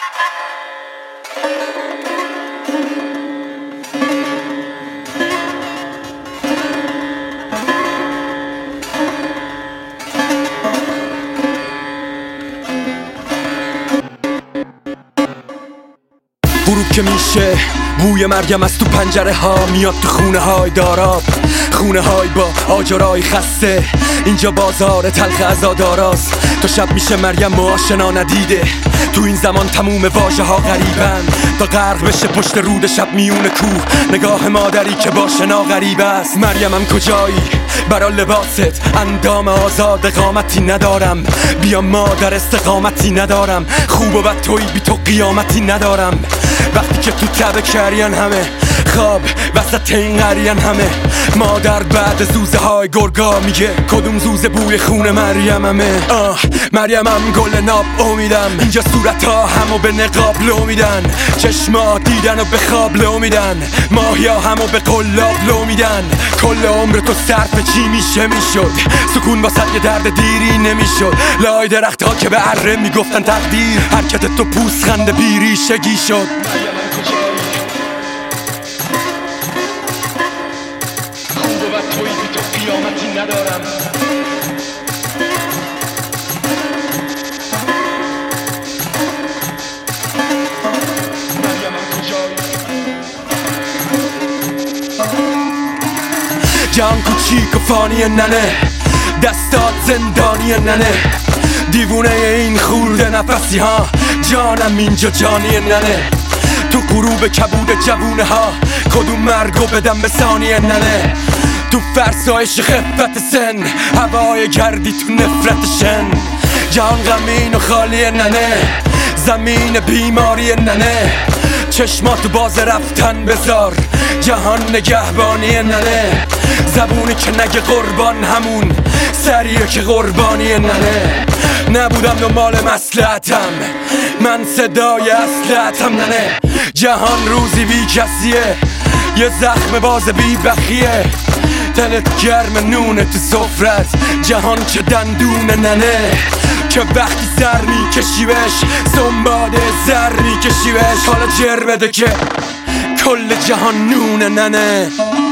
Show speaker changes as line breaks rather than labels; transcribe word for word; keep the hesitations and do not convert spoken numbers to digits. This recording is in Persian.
غروب که میشه بوی مرگم از تو پنجره ها میاد تو خونه های داراب، خونه های با آجرای خسته. اینجا بازار تلخ عزاداراست. تا شب میشه مریم ما آشنا ندیده. تو این زمان تموم واژه ها غریبن. تا غرق بشه پشت رود شب میون کوه نگاه مادری که با شنا غریب است. مریمم کجایی؟ برا لباست اندام آزاد قامتی ندارم. بیا مادر استقامتی ندارم. خوب و بد توی بی تو قیامتی ندارم. وقتی که تو تبه کرین همه خواب وسط این قرین همه مادر بعد زوزه های گرگا میگه کدوم زوزه بوی خون مریممه. آه مریمم گل ناب امیدم. اینجا صورت ها همو به نقاب لو میدن. چشما دیدن و به خواب لو میدن. ماهیا همو به قلاب لو میدن. کل عمر تو صرف چی میشه میشد؟ سکون واسه یه درد دیری نمیشد. لای درخت ها که به اره میگفتن تقدیر حرکت تو پوست بیریشگی شد. خوب و بد توی بی تو قیامتی ندارم. جان کوچیک و فانی ننه دستات زندانی ننه دیوونه این خورده نفسی ها جانم اینجا جانی ننه تو غروب کبود جوونه ها کدوم مرگو بدم به ثانیه ننه تو فرسایش خفت سن هوای گردی تو نفرت شن جان غمین و خالی ننه زمین بیماری ننه چشماتو باز رفتن بذار جهان نگهبانی ننه زبونی که نگه قربان همون سریه که قربانی ننه نبودم دنبال مصلحتم من صدای اصلحتم ننه جهان روزی بی کسیه یه زخم باز بی بخیه دلت گرم نونه تو سفرت جهان چه دندونه ننه که وقتی سر میکشی بش سنباده سر میکشی بش حالا جر بده که کل جهان نونه ننه